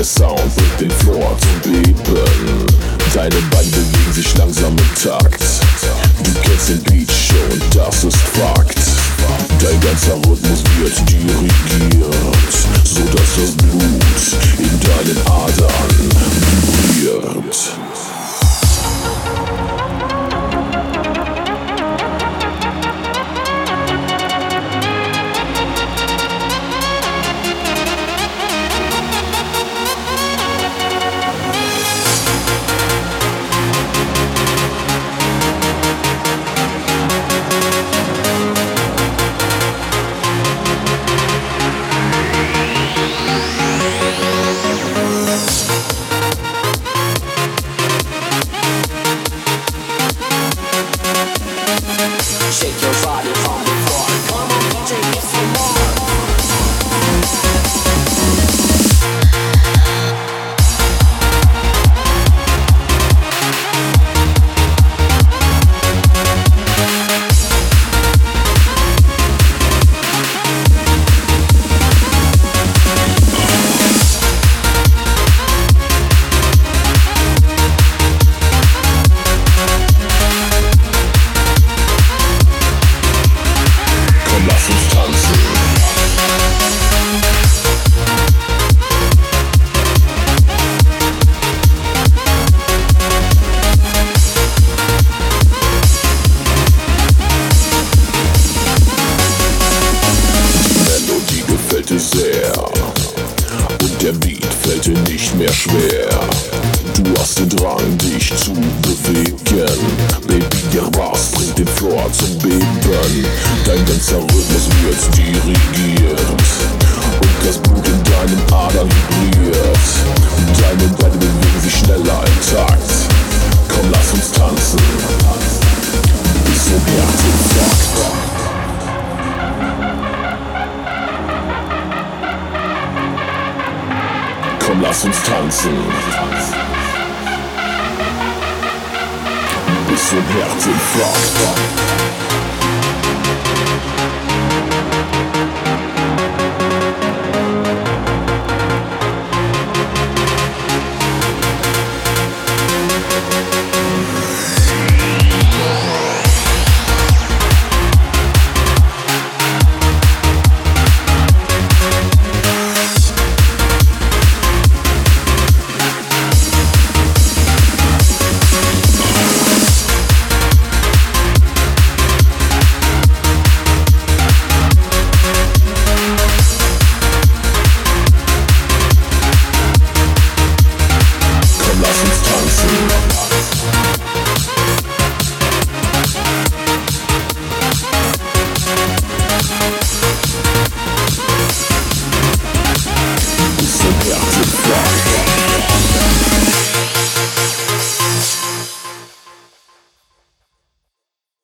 Der Sound bringt den Floor zum Beben. Deine Beine bewegen sich langsam im Takt. Du kennst den Beat schon, das ist Fakt. Dein ganzer Rhythmus wird dirigiert, sodass das Blut in deinen Adern vibriert. Shake your body on the floor. Come on, DJ, get some more. Lass uns tanzen. Die Melodie gefällt dir sehr und der Beat fällt dir nicht mehr schwer. Du hast den Drang, dich zu bewegen. Baby, der Bass bringt den Floor zum Beben. Dein ganzer Rhythmus wird dirigiert und das Blut in deinen Adern vibriert. Deine Beine bewegen sich schneller im Takt. Komm, lass uns tanzen, bis zum Herzinfarkt. Komm, lass uns tanzen, bis zum Herzinfarkt. Lass uns tanzen.